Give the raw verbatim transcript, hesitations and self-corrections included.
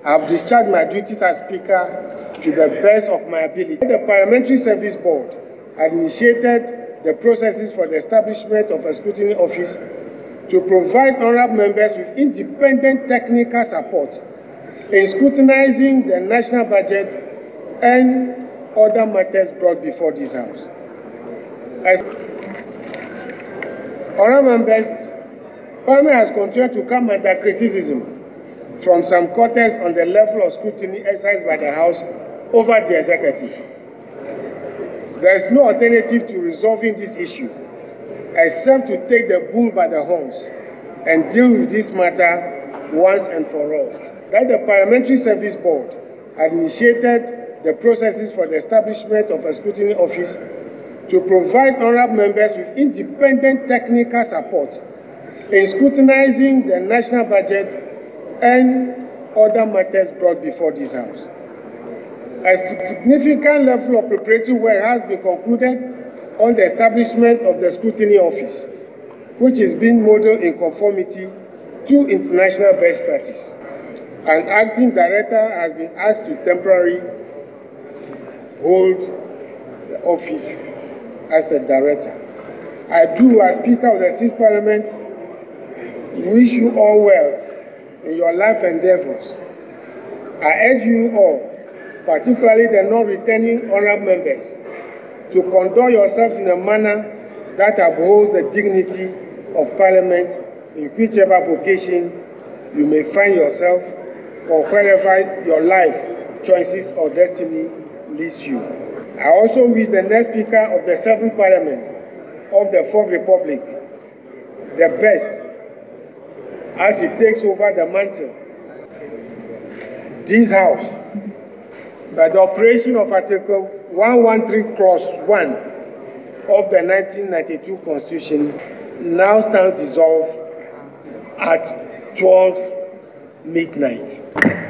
I have discharged my duties as Speaker to the best of my ability. The Parliamentary Service Board had initiated the processes for the establishment of a scrutiny office to provide honourable members with independent technical support in scrutinizing the national budget and other matters brought before this House. As honourable members, Parliament has continued to come under criticism from some quarters on the level of scrutiny exercised by the House over the Executive. There is no alternative to resolving this issue except to take the bull by the horns and deal with this matter once and for all. That the Parliamentary Service Board had initiated the processes for the establishment of a scrutiny office to provide honourable members with independent technical support in scrutinizing the national budget and other matters brought before this House. A significant level of preparatory work has been concluded on the establishment of the Scrutiny Office, which is being modeled in conformity to international best practice. An acting director has been asked to temporarily hold the office as a director. I do, as Speaker of the Sixth Parliament, wish you all well in your life endeavors. I urge you all, particularly the non-returning honourable members, to conduct yourselves in a manner that upholds the dignity of Parliament in whichever vocation you may find yourself or wherever your life, choices or destiny leads you. I also wish the next Speaker of the Seventh Parliament of the Fourth Republic the best as he takes over the mantle. This House, by the operation of Article one thirteen, Clause one of the nineteen ninety-two Constitution, now stands dissolved at twelve midnight.